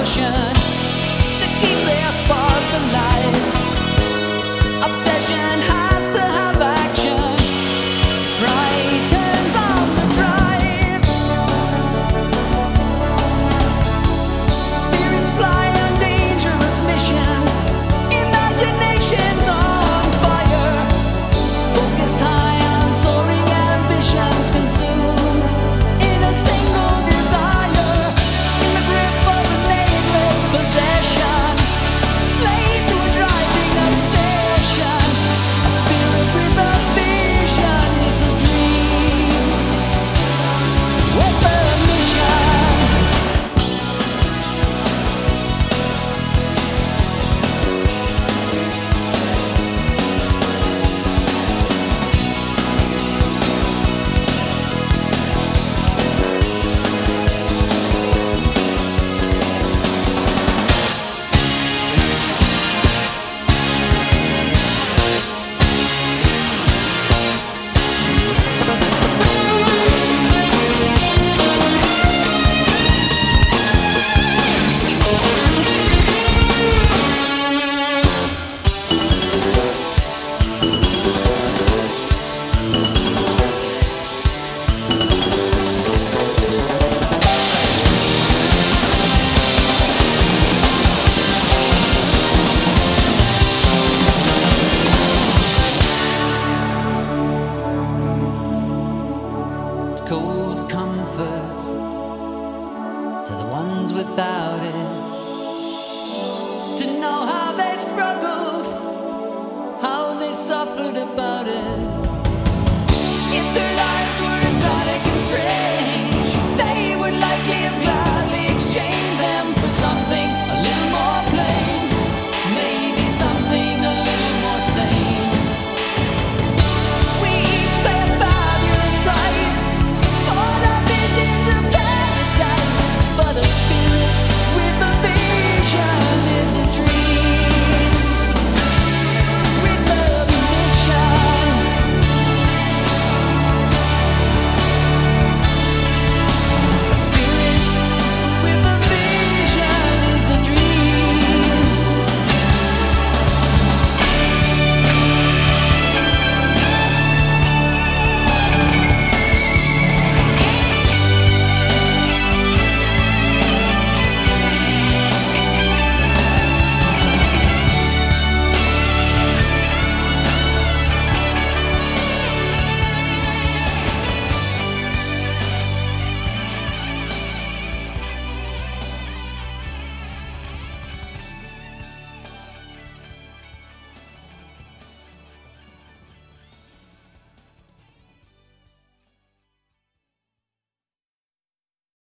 possession to keep their spark alive. Obsession has to have action. Right turns on the drive. Spirits fly on dangerous missions. Imaginations on fire. Focused high on soaring ambitions, consumed in a single desire. In the grip of a nameless possession, slave to a driving obsession. A spirit with a vision is a dream with a mission. Cold comfort to the ones without it, to know how they struggled, how they suffered about it. If there